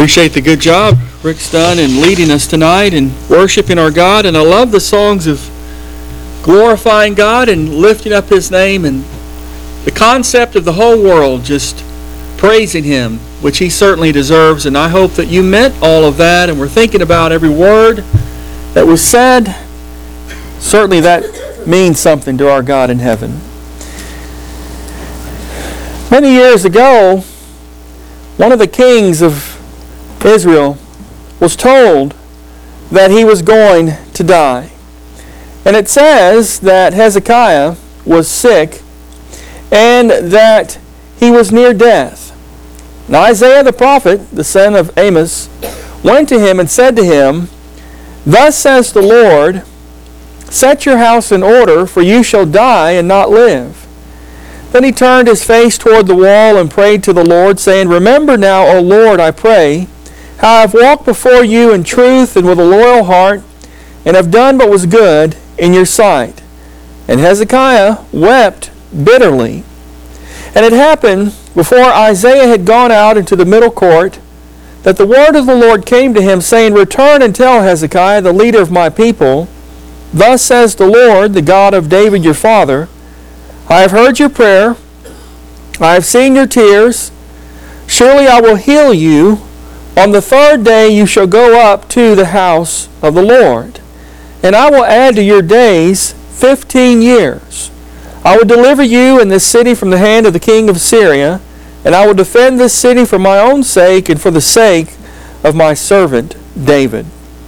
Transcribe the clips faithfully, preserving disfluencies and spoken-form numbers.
Appreciate the good job Rick's done in leading us tonight and worshiping our God. And I love the songs of glorifying God and lifting up His name, and the concept of the whole world just praising Him, which He certainly deserves. And I hope that you meant all of that and we're thinking about every word that was said. Certainly that means something to our God in heaven. Many years ago, one of the kings of Israel was told that he was going to die. And it says that Hezekiah was sick and that he was near death. And Isaiah the prophet, the son of Amos, went to him and said to him, "Thus says the Lord, set your house in order, for you shall die and not live." Then he turned his face toward the wall and prayed to the Lord, saying, "Remember now, O Lord, I pray, how I have walked before you in truth and with a loyal heart, and have done what was good in your sight." And Hezekiah wept bitterly. And it happened, before Isaiah had gone out into the middle court, that the word of the Lord came to him, saying, "Return and tell Hezekiah, the leader of my people, Thus says the Lord, the God of David your father, I have heard your prayer, I have seen your tears. Surely I will heal you. On the third day you shall go up to the house of the Lord, and I will add to your days fifteen years. I will deliver you and this city from the hand of the king of Syria, and I will defend this city for my own sake and for the sake of my servant David."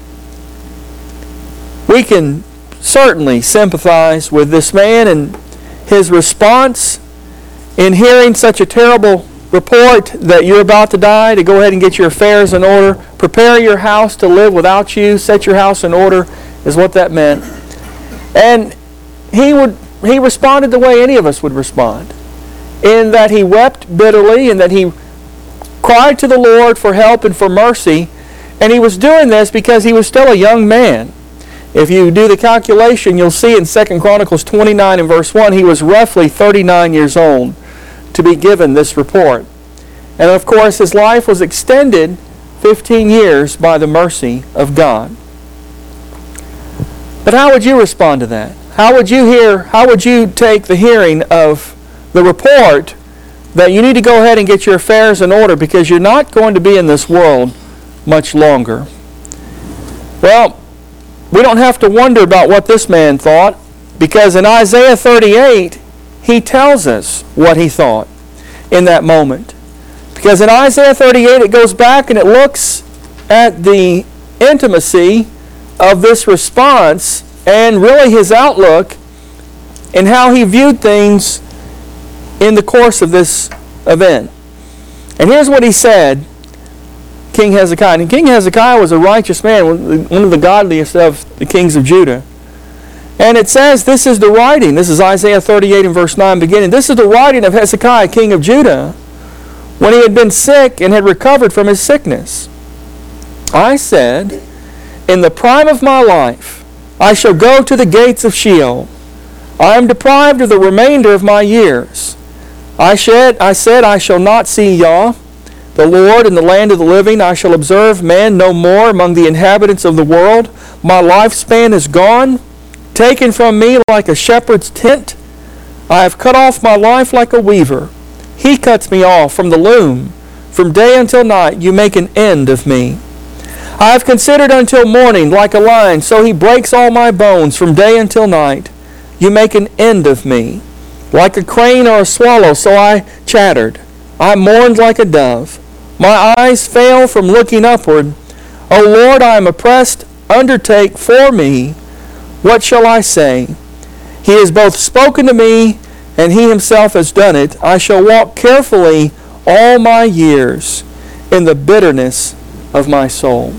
We can certainly sympathize with this man and his response in hearing such a terrible report that you're about to die, to go ahead and get your affairs in order, prepare your house to live without you, set your house in order, is what that meant. And he would he responded the way any of us would respond, in that he wept bitterly and that he cried to the Lord for help and for mercy. And he was doing this because he was still a young man. If you do the calculation, you'll see in Second Chronicles twenty-nine and verse one, he was roughly thirty-nine years old to be given this report. And of course, his life was extended fifteen years by the mercy of God. But how would you respond to that? How would you hear, how would you take the hearing of the report that you need to go ahead and get your affairs in order because you're not going to be in this world much longer? Well, we don't have to wonder about what this man thought, because in Isaiah thirty-eight, he tells us what he thought in that moment. Because in Isaiah thirty-eight, it goes back and it looks at the intimacy of this response and really his outlook and how he viewed things in the course of this event. And here's what he said, King Hezekiah. And King Hezekiah was a righteous man, one of the godliest of the kings of Judah. And it says, this is the writing. This is Isaiah thirty-eight and verse nine beginning. This is the writing of Hezekiah, king of Judah, when he had been sick and had recovered from his sickness. I said, in the prime of my life, I shall go to the gates of Sheol. I am deprived of the remainder of my years. I said, I said, I shall not see Yah, the Lord, in the land of the living. I shall observe man no more among the inhabitants of the world. My lifespan is gone, taken from me like a shepherd's tent. I have cut off my life like a weaver. He cuts me off from the loom. From day until night you make an end of me. I have considered until morning like a lion, so he breaks all my bones. From day until night you make an end of me. Like a crane or a swallow, so I chattered. I mourned like a dove. My eyes fail from looking upward. O Lord, I am oppressed. Undertake for me. What shall I say? He has both spoken to me, and he himself has done it. I shall walk carefully all my years in the bitterness of my soul.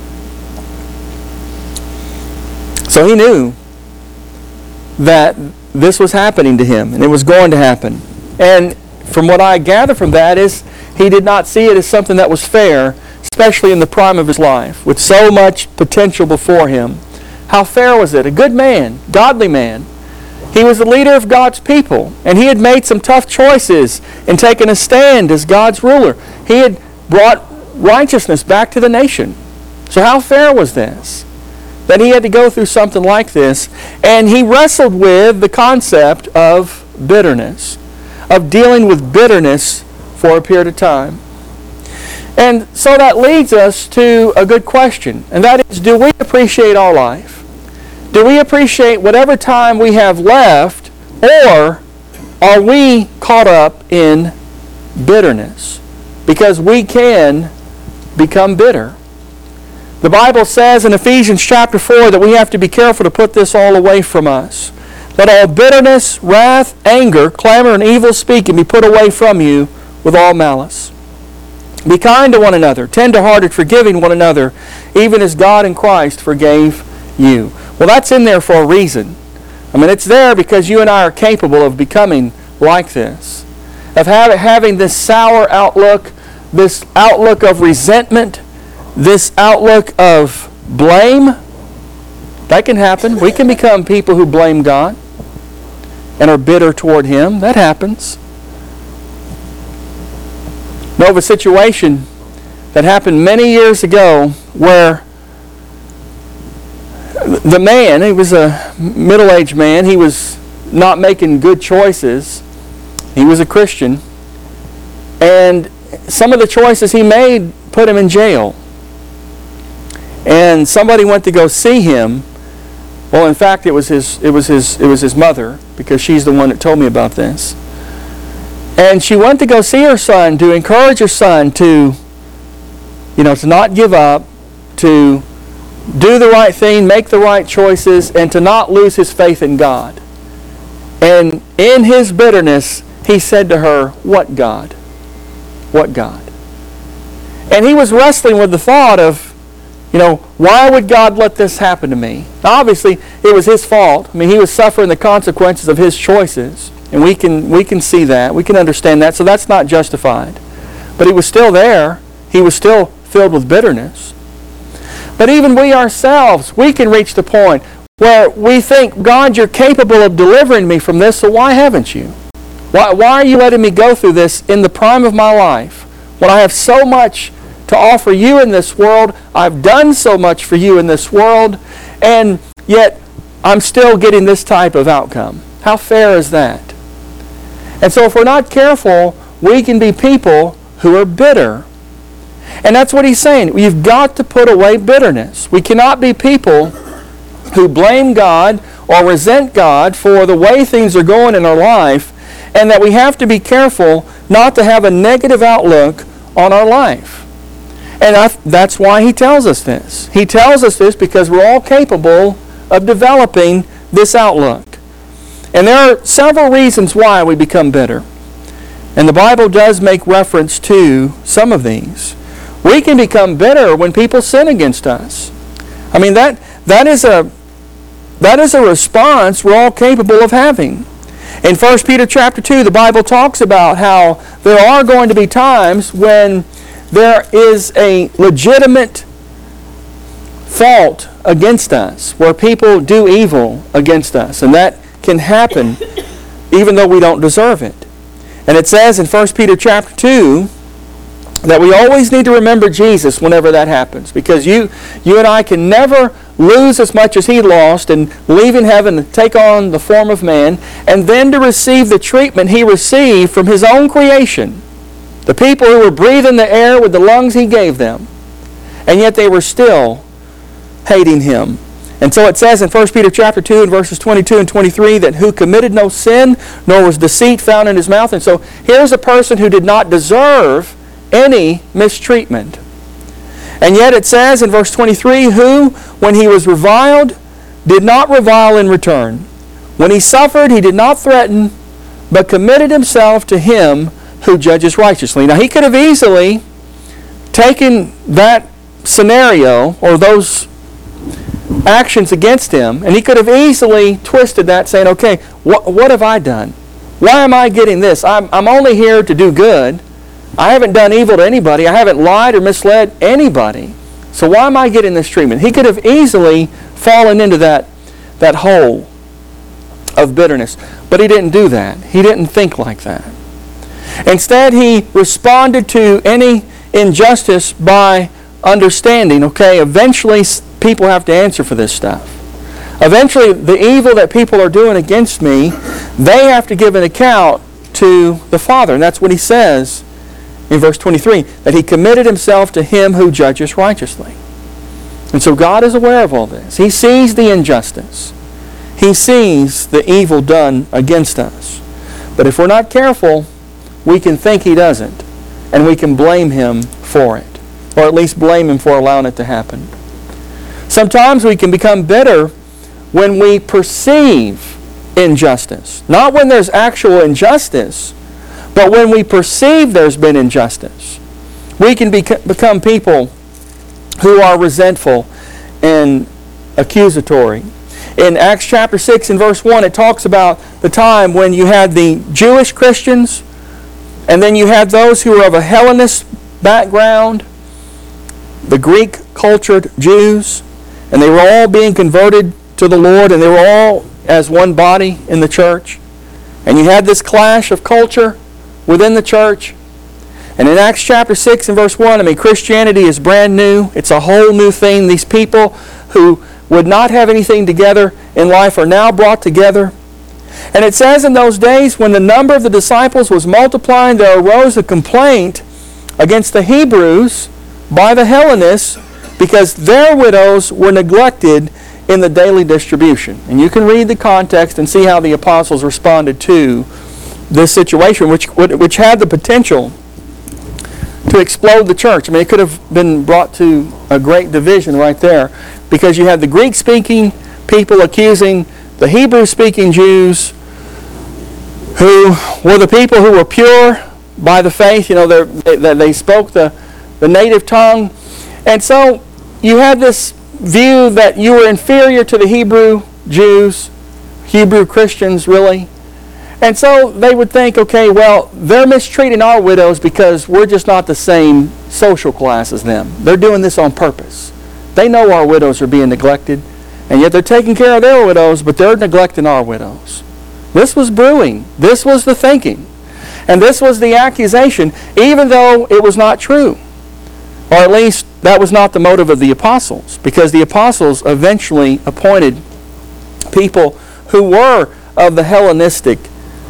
So he knew that this was happening to him, and it was going to happen. And from what I gather from that is he did not see it as something that was fair, especially in the prime of his life, with so much potential before him. How fair was it? A good man, godly man. He was the leader of God's people, and he had made some tough choices and taken a stand as God's ruler. He had brought righteousness back to the nation. So how fair was this? That he had to go through something like this, and he wrestled with the concept of bitterness, of dealing with bitterness for a period of time. And so that leads us to a good question, and that is, do we appreciate our life? Do we appreciate whatever time we have left, or are we caught up in bitterness? Because we can become bitter. The Bible says in Ephesians chapter four that we have to be careful to put this all away from us. Let all bitterness, wrath, anger, clamor, and evil speaking be put away from you with all malice. Be kind to one another, tender-hearted, forgiving one another, even as God in Christ forgave you. Well, that's in there for a reason. I mean, it's there because you and I are capable of becoming like this, of have, having this sour outlook, this outlook of resentment, this outlook of blame. That can happen. We can become people who blame God and are bitter toward Him. That happens. Know of a situation that happened many years ago where the man, he was a middle-aged man, he was not making good choices. He was a Christian. And some of the choices he made put him in jail. And somebody went to go see him. Well, in fact, it was his it was his it was his mother, because she's the one that told me about this. And she went to go see her son to encourage her son to, you know, to not give up, to do the right thing, make the right choices, and to not lose his faith in God. And in his bitterness, he said to her, "What God? What God?" And he was wrestling with the thought of, you know, why would God let this happen to me? Now, obviously, it was his fault. I mean, he was suffering the consequences of his choices. And we can we can see that. We can understand that. So that's not justified. But he was still there. He was still filled with bitterness. But even we ourselves, we can reach the point where we think, God, you're capable of delivering me from this, so why haven't you? Why, why are you letting me go through this in the prime of my life when I have so much to offer you in this world? I've done so much for you in this world, and yet I'm still getting this type of outcome. How fair is that? And so if we're not careful, we can be people who are bitter. And that's what he's saying. You've got to put away bitterness. We cannot be people who blame God or resent God for the way things are going in our life, and that we have to be careful not to have a negative outlook on our life. And I, that's why he tells us this. He tells us this because we're all capable of developing this outlook. And there are several reasons why we become bitter. And the Bible does make reference to some of these. We can become bitter when people sin against us. I mean, that that is a that is a response we're all capable of having. In First Peter chapter two, the Bible talks about how there are going to be times when there is a legitimate fault against us, where people do evil against us. And that can happen even though we don't deserve it. And it says in First Peter chapter two that we always need to remember Jesus whenever that happens, because you you and I can never lose as much as he lost and leave in heaven and take on the form of man, and then to receive the treatment he received from his own creation, the people who were breathing the air with the lungs he gave them, and yet they were still hating him. And so it says in First Peter chapter two and verses twenty-two and twenty-three that who committed no sin, nor was deceit found in his mouth. And so here's a person who did not deserve any mistreatment. And yet it says in verse twenty-three, who, when he was reviled, did not revile in return. When he suffered, he did not threaten, but committed himself to him who judges righteously. Now, he could have easily taken that scenario or those actions against him, and he could have easily twisted that, saying, okay, what, what have I done? Why am I getting this? I'm, I'm only here to do good. I haven't done evil to anybody. I haven't lied or misled anybody. So why am I getting this treatment? He could have easily fallen into that, that hole of bitterness. But he didn't do that. He didn't think like that. Instead, he responded to any injustice by understanding. Okay, eventually people have to answer for this stuff. Eventually, the evil that people are doing against me, they have to give an account to the Father. And that's what he says in verse twenty-three, that he committed himself to him who judges righteously. And so God is aware of all this. He sees the injustice. He sees the evil done against us. But if we're not careful, we can think he doesn't. And we can blame him for it. Or at least blame him for allowing it to happen. Sometimes we can become bitter when we perceive injustice. Not when there's actual injustice, but when we perceive there's been injustice. We can bec- become people who are resentful and accusatory. In Acts chapter six and verse one, it talks about the time when you had the Jewish Christians, and then you had those who were of a Hellenist background, the Greek cultured Jews, and they were all being converted to the Lord, and they were all as one body in the church. And you had this clash of culture within the church. And in Acts chapter six and verse one, I mean, Christianity is brand new. It's a whole new thing. These people who would not have anything together in life are now brought together. And it says in those days, when the number of the disciples was multiplying, there arose a complaint against the Hebrews by the Hellenists because their widows were neglected in the daily distribution. And you can read the context and see how the apostles responded to this situation, which, which had the potential to explode the church. I mean, it could have been brought to a great division right there, because you had the Greek-speaking people accusing the Hebrew-speaking Jews, who were the people who were pure by the faith. You know, they, they spoke the, the native tongue. And so you had this view that you were inferior to the Hebrew Jews, Hebrew Christians, really. And so they would think, okay, well, they're mistreating our widows because we're just not the same social class as them. They're doing this on purpose. They know our widows are being neglected, and yet they're taking care of their widows, but they're neglecting our widows. This was brewing. This was the thinking. And this was the accusation, even though it was not true. Or at least that was not the motive of the apostles, because the apostles eventually appointed people who were of the Hellenistic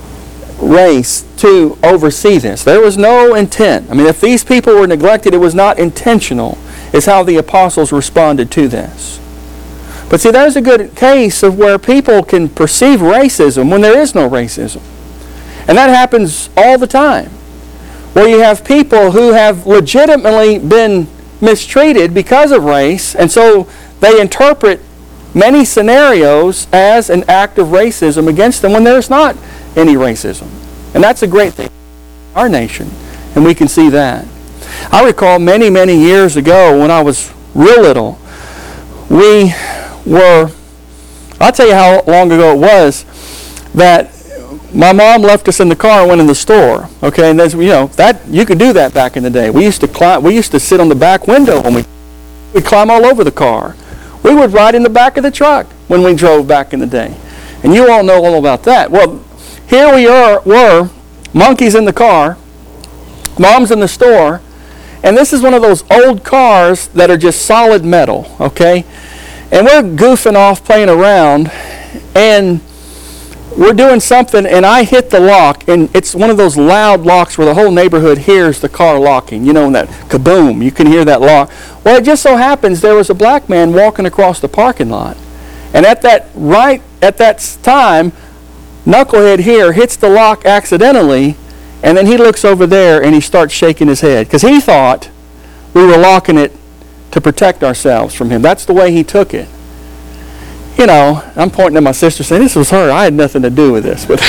race to oversee this. There was no intent. I mean, if these people were neglected, it was not intentional, is how the apostles responded to this. But see, there's a good case of where people can perceive racism when there is no racism. And that happens all the time, where you have people who have legitimately been mistreated because of race, and so they interpret many scenarios as an act of racism against them when there's not any racism. And that's a great thing in our nation, and we can see that. I recall many, many years ago when I was real little, we were, I'll tell you how long ago it was, that my mom left us in the car and went in the store. Okay, and that's, you know, that you could do that back in the day. We used to climb, we used to sit on the back window when we we'd climb all over the car. We would ride in the back of the truck when we drove back in the day. And you all know all about that. Well, here we are, were, monkeys in the car, mom's in the store, and this is one of those old cars that are just solid metal, okay? And we're goofing off, playing around, and we're doing something, and I hit the lock, and it's one of those loud locks where the whole neighborhood hears the car locking. You know, that kaboom, you can hear that lock. Well, it just so happens there was a black man walking across the parking lot. And at that right at that time, knucklehead here hits the lock accidentally, and then he looks over there and he starts shaking his head because he thought we were locking it to protect ourselves from him. That's the way he took it. You know, I'm pointing at my sister saying, this was her. I had nothing to do with this. But,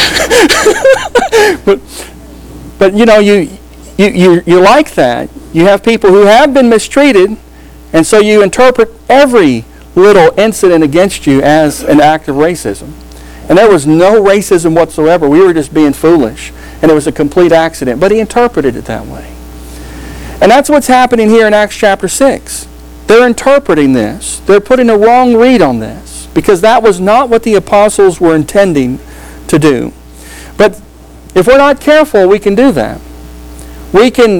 but, but you know, you, you, you, you like that. You have people who have been mistreated, and so you interpret every little incident against you as an act of racism. And there was no racism whatsoever. We were just being foolish. And it was a complete accident. But he interpreted it that way. And that's what's happening here in Acts chapter six. They're interpreting this. They're putting a wrong read on this, because that was not what the apostles were intending to do. But if we're not careful, we can do that. We can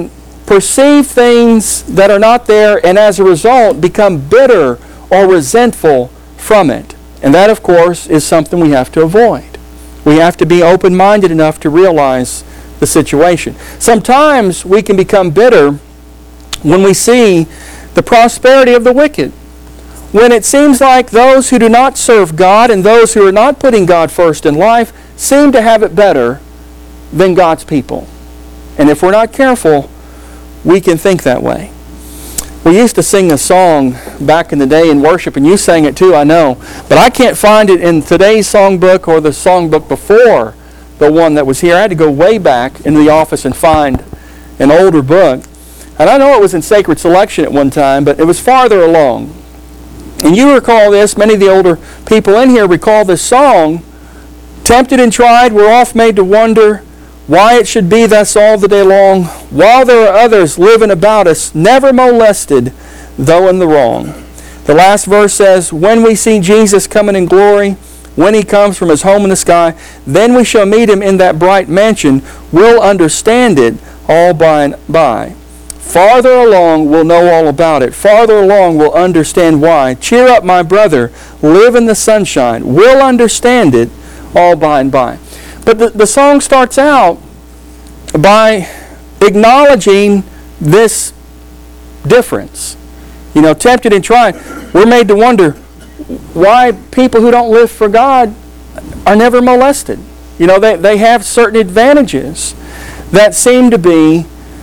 perceive things that are not there, and as a result become bitter or resentful from it. And that, of course, is something we have to avoid. We have to be open-minded enough to realize the situation. Sometimes we can become bitter when we see the prosperity of the wicked. When it seems like those who do not serve God and those who are not putting God first in life seem to have it better than God's people. And if we're not careful, we can think that way. We used to sing a song back in the day in worship, and you sang it too, I know. But I can't find it in today's songbook or the songbook before the one that was here. I had to go way back into the office and find an older book. And I know it was in Sacred Selection at one time, but it was farther along. And you recall this, many of the older people in here recall this song. Tempted and tried, we're oft made to wonder why it should be thus all the day long, while there are others living about us, never molested, though in the wrong. The last verse says, when we see Jesus coming in glory, when he comes from his home in the sky, then we shall meet him in that bright mansion. We'll understand it all by and by. Farther along, we'll know all about it. Farther along, we'll understand why. Cheer up, my brother. Live in the sunshine. We'll understand it all by and by. But the, the song starts out by acknowledging this difference. You know, tempted and tried. We're made to wonder why people who don't live for God are never molested. You know, they, they have certain advantages that seem to be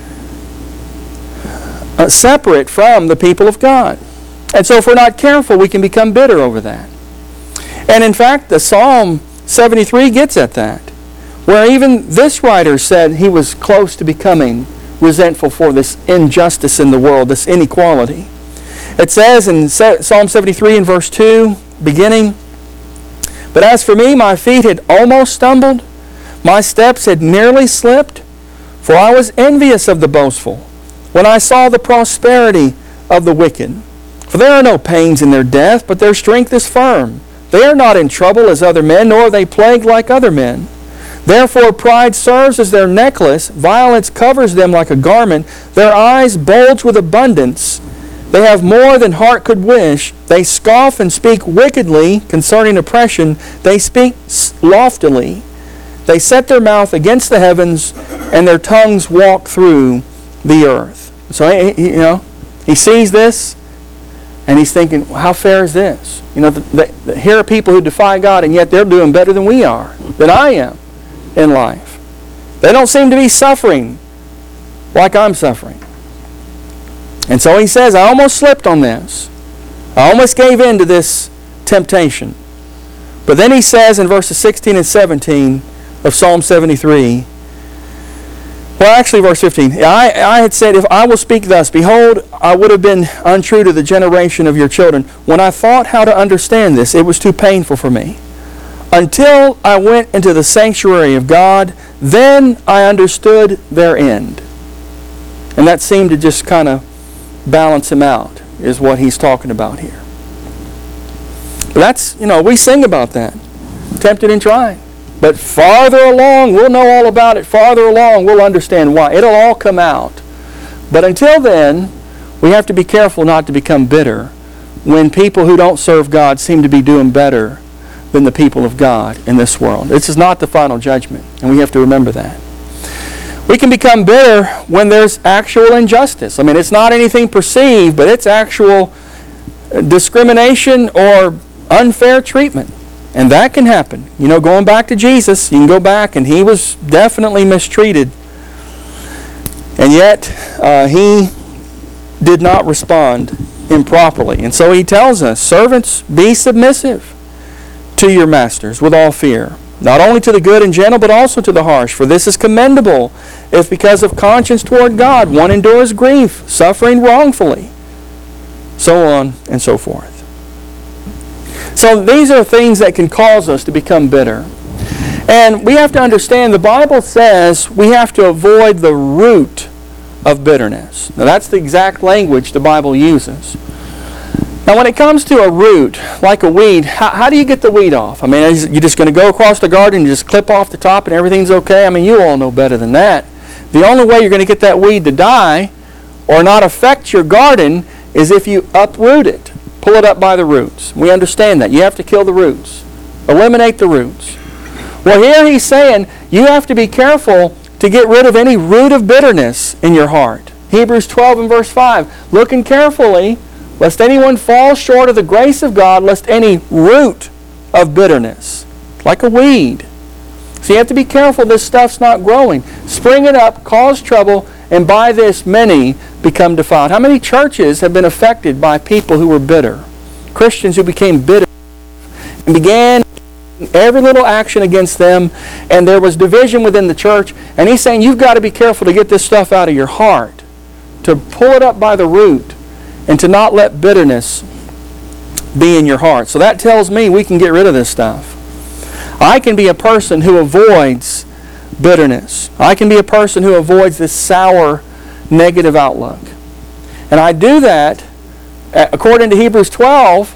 uh, separate from the people of God. And so if we're not careful, we can become bitter over that. And in fact, the Psalm seventy-three gets at that, where even this writer said he was close to becoming resentful for this injustice in the world, this inequality. It says in Psalm seventy-three in verse two, beginning, but as for me, my feet had almost stumbled, my steps had nearly slipped, for I was envious of the boastful, when I saw the prosperity of the wicked. For there are no pains in their death, but their strength is firm. They are not in trouble as other men, nor are they plagued like other men. Therefore pride serves as their necklace, violence covers them like a garment, their eyes bulge with abundance. They have more than heart could wish. They scoff and speak wickedly concerning oppression. They speak loftily. They set their mouth against the heavens, and their tongues walk through the earth. So, you know, he sees this, and he's thinking, well, how fair is this? You know, the, the, the, here are people who defy God, and yet they're doing better than we are, than I am in life. They don't seem to be suffering like I'm suffering. And so he says, I almost slipped on this. I almost gave in to this temptation. But then he says in verses sixteen and seventeen of Psalm seventy-three, well, actually, verse fifteen, I, I had said, if I will speak thus, behold, I would have been untrue to the generation of your children. When I thought how to understand this, it was too painful for me. Until I went into the sanctuary of God, then I understood their end. And that seemed to just kind of balance him out, is what he's talking about here. But that's, you know, we sing about that. Tempted and tried. But farther along, we'll know all about it. Farther along, we'll understand why. It'll all come out. But until then, we have to be careful not to become bitter when people who don't serve God seem to be doing better than the people of God in this world. This is not the final judgment, and we have to remember that. We can become bitter when there's actual injustice. I mean, it's not anything perceived, but it's actual discrimination or unfair treatment. And that can happen. You know, going back to Jesus, you can go back, and he was definitely mistreated. And yet, uh, he did not respond improperly. And so he tells us, servants, be submissive to your masters with all fear, not only to the good and gentle, but also to the harsh. For this is commendable, if because of conscience toward God one endures grief, suffering wrongfully, so on and so forth. So these are things that can cause us to become bitter. And we have to understand, the Bible says we have to avoid the root of bitterness. Now that's the exact language the Bible uses. Now when it comes to a root, like a weed, how, how do you get the weed off? I mean, are you just going to go across the garden and just clip off the top and everything's okay? I mean, you all know better than that. The only way you're going to get that weed to die or not affect your garden is if you uproot it. Pull it up by the roots. We understand that. You have to kill the roots. Eliminate the roots. Well, here he's saying you have to be careful to get rid of any root of bitterness in your heart. Hebrews twelve and verse five. Looking carefully, lest anyone fall short of the grace of God, lest any root of bitterness, like a weed. So you have to be careful this stuff's not growing. Spring it up, cause trouble, and by this many become defiled. How many churches have been affected by people who were bitter? Christians who became bitter and began every little action against them, and there was division within the church. And he's saying you've got to be careful to get this stuff out of your heart, to pull it up by the root, and to not let bitterness be in your heart. So that tells me we can get rid of this stuff. I can be a person who avoids bitterness. I can be a person who avoids this sour, negative outlook. And I do that, according to Hebrews twelve,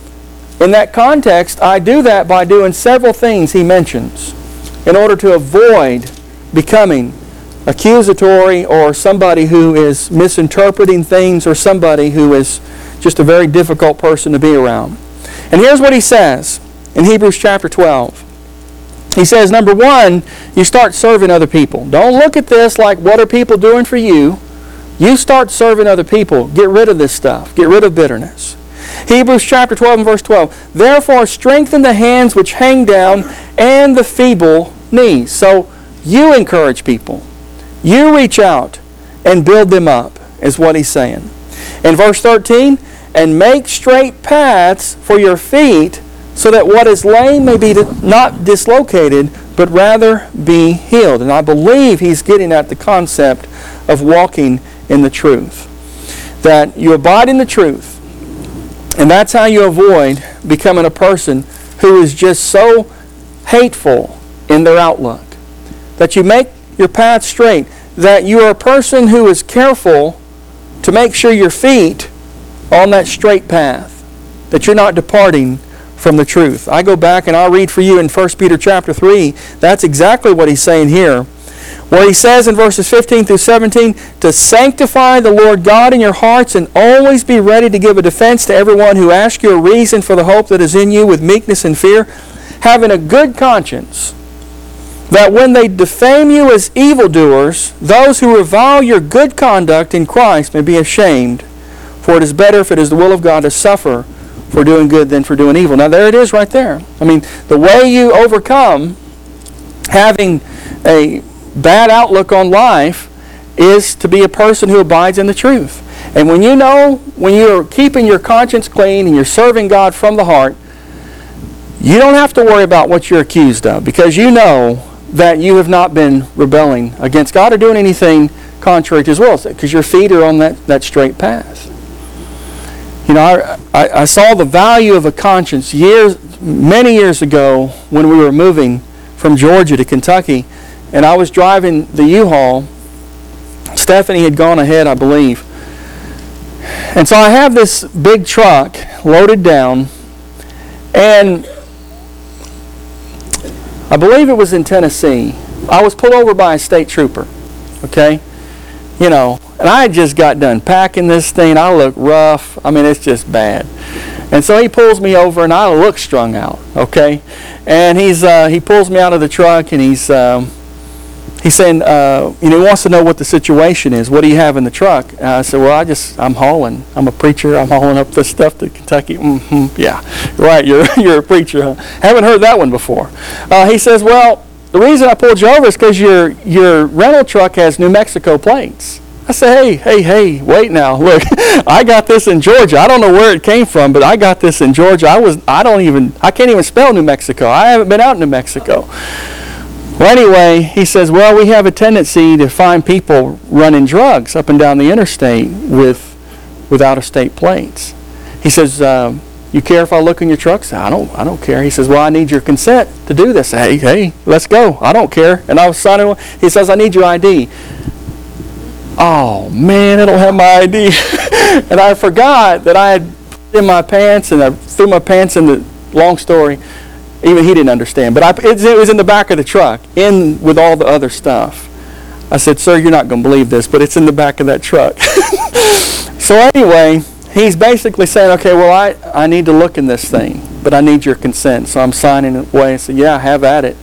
in that context, I do that by doing several things he mentions in order to avoid becoming accusatory or somebody who is misinterpreting things or somebody who is just a very difficult person to be around. And here's what he says in Hebrews chapter twelve. He says, number one, you start serving other people. Don't look at this like, what are people doing for you? You start serving other people. Get rid of this stuff. Get rid of bitterness. Hebrews chapter twelve and verse twelve. Therefore, strengthen the hands which hang down and the feeble knees. So, you encourage people. You reach out and build them up, is what he's saying. In verse thirteen, and make straight paths for your feet, so that what is lame may be not dislocated, but rather be healed. And I believe he's getting at the concept of walking in the truth. That you abide in the truth. And that's how you avoid becoming a person who is just so hateful in their outlook. That you make your path straight. That you are a person who is careful to make sure your feet are on that straight path. That you're not departing from the truth. I go back and I'll read for you in First Peter chapter three. That's exactly what he's saying here. Where he says in verses fifteen through seventeen, to sanctify the Lord God in your hearts and always be ready to give a defense to everyone who asks you a reason for the hope that is in you with meekness and fear, having a good conscience, that when they defame you as evildoers, those who revile your good conduct in Christ may be ashamed. For it is better, if it is the will of God, to suffer for doing good than for doing evil. Now there it is right there. I mean, the way you overcome having a bad outlook on life is to be a person who abides in the truth. And when you know, when you're keeping your conscience clean and you're serving God from the heart, you don't have to worry about what you're accused of, because you know that you have not been rebelling against God or doing anything contrary to His will, because your feet are on that, that straight path. You know, I, I, I saw the value of a conscience years, many years ago when we were moving from Georgia to Kentucky, and I was driving the U-Haul. Stephanie had gone ahead, I believe. And so I have this big truck loaded down, and I believe it was in Tennessee. I was pulled over by a state trooper, okay? You know, and I had just got done packing this thing. I look rough. I mean, it's just bad. And so he pulls me over, and I look strung out, okay? And he's uh, he pulls me out of the truck, and he's um, he's saying, uh, you know, he wants to know what the situation is. What do you have in the truck? And I said, well, I just I'm hauling. I'm a preacher. I'm hauling up this stuff to Kentucky. Mm-hmm. Yeah, right. You're you're a preacher, huh? Haven't heard that one before. Uh, he says, well, the reason I pulled you over is because your your rental truck has New Mexico plates. I said, hey, hey, hey, wait now. Look, I got this in Georgia. I don't know where it came from, but I got this in Georgia. I was, I don't even, I can't even spell New Mexico. I haven't been out in New Mexico. Well, anyway, he says, well, we have a tendency to find people running drugs up and down the interstate with, with out-of-state plates. He says, um, you care if I look in your truck? I said, I don't, I don't care. He says, well, I need your consent to do this. Hey, hey, let's go. I don't care. And I was signing. He says, I need your I D. Oh, man, I don't have my I D. And I forgot that I had put in my pants, and I threw my pants in the, long story, even he didn't understand. But I, it, it was in the back of the truck, in with all the other stuff. I said, sir, you're not going to believe this, but it's in the back of that truck. So anyway, he's basically saying, okay, well, I, I need to look in this thing, but I need your consent. So I'm signing it away and said, yeah, have at it.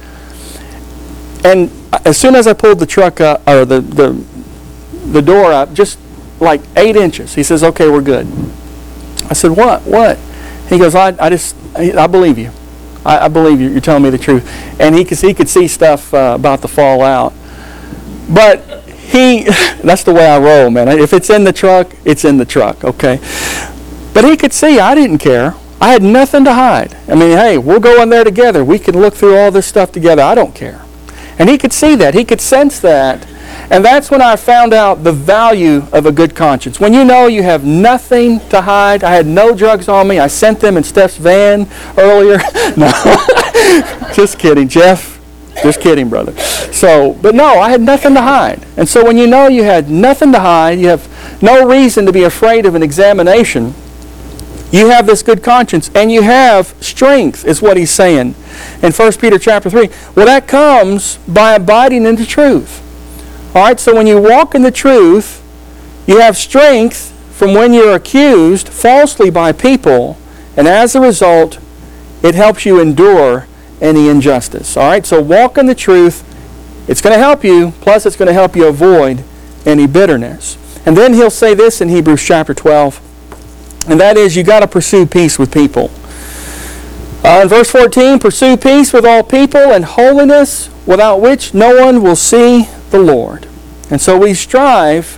And as soon as I pulled the truck up, or the, the, the door up, just like eight inches, he says, okay, we're good. I said, what? What? He goes, I, I just, I believe you. I, I believe you. You're telling me the truth. And he could, he could see stuff uh, about to fall out. But he, that's the way I roll, man. If it's in the truck, it's in the truck, okay? But he could see I didn't care. I had nothing to hide. I mean, hey, we'll go in there together. We can look through all this stuff together. I don't care. And he could see that. He could sense that. And that's when I found out the value of a good conscience. When you know you have nothing to hide. I had no drugs on me. I sent them in Steph's van earlier. No, just kidding, Jeff. Just kidding, brother. So, but no, I had nothing to hide. And so when you know you had nothing to hide, you have no reason to be afraid of an examination, you have this good conscience, and you have strength, is what he's saying in First Peter chapter three. Well, that comes by abiding in the truth. All right, so when you walk in the truth, you have strength from when you're accused falsely by people, and as a result, it helps you endure any injustice. All right, so walk in the truth. It's going to help you, plus it's going to help you avoid any bitterness. And then he'll say this in Hebrews chapter twelve, and that is, you got to pursue peace with people. Uh, in verse fourteen, pursue peace with all people and holiness, without which no one will see the Lord. And so we strive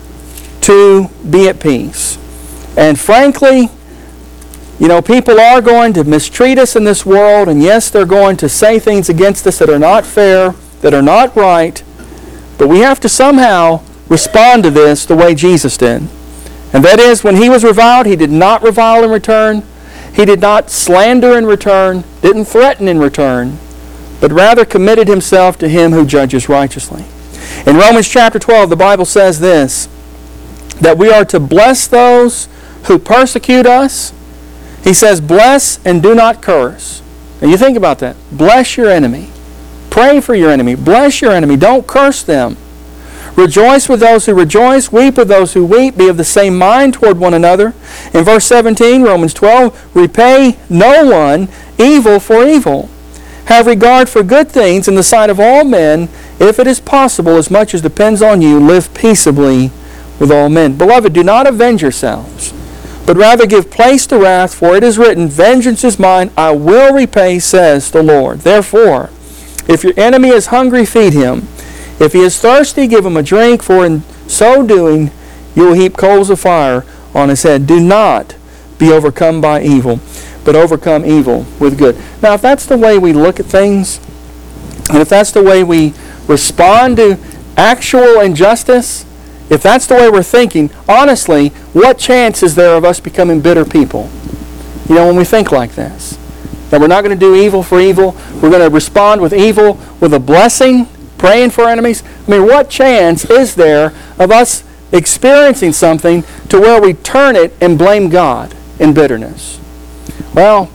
to be at peace. And frankly, you know, people are going to mistreat us in this world, and yes, they're going to say things against us that are not fair, that are not right, but we have to somehow respond to this the way Jesus did. And that is, when he was reviled, he did not revile in return. He did not slander in return, didn't threaten in return, but rather committed himself to him who judges righteously. In Romans chapter twelve, the Bible says this, that we are to bless those who persecute us. He says, bless and do not curse. Now you think about that. Bless your enemy. Pray for your enemy. Bless your enemy. Don't curse them. Rejoice with those who rejoice. Weep with those who weep. Be of the same mind toward one another. In verse seventeen, Romans twelve, repay no one evil for evil. Have regard for good things in the sight of all men. If it is possible, as much as depends on you, live peaceably with all men. Beloved, do not avenge yourselves, but rather give place to wrath, for it is written, vengeance is mine, I will repay, says the Lord. Therefore, if your enemy is hungry, feed him. If he is thirsty, give him a drink, for in so doing you will heap coals of fire on his head. Do not be overcome by evil, but overcome evil with good. Now, if that's the way we look at things, and if that's the way we respond to actual injustice, if that's the way we're thinking, honestly, what chance is there of us becoming bitter people? You know, when we think like this, that we're not going to do evil for evil, we're going to respond with evil with a blessing, praying for our enemies. I mean, what chance is there of us experiencing something to where we turn it and blame God in bitterness? Well,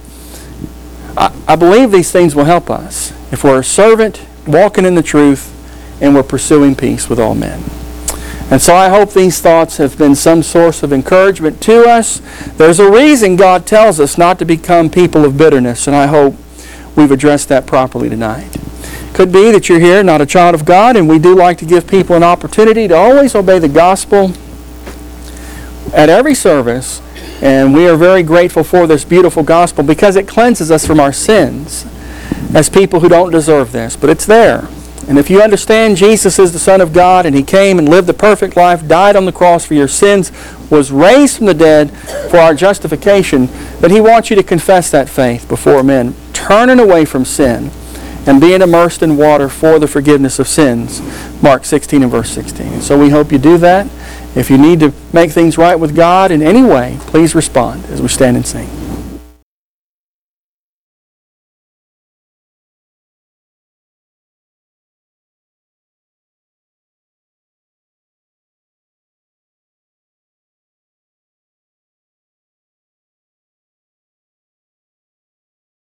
I, I believe these things will help us if we're a servant, walking in the truth, and we're pursuing peace with all men. And so I hope these thoughts have been some source of encouragement to us. There's a reason God tells us not to become people of bitterness, and I hope we've addressed that properly tonight. Could be that you're here, not a child of God, and we do like to give people an opportunity to always obey the gospel at every service, and we are very grateful for this beautiful gospel because it cleanses us from our sins as people who don't deserve this, but it's there. And if you understand Jesus is the Son of God and he came and lived the perfect life, died on the cross for your sins, was raised from the dead for our justification, then he wants you to confess that faith before men, turning away from sin and being immersed in water for the forgiveness of sins. Mark sixteen and verse sixteen. And so we hope you do that. If you need to make things right with God in any way, please respond as we stand and sing.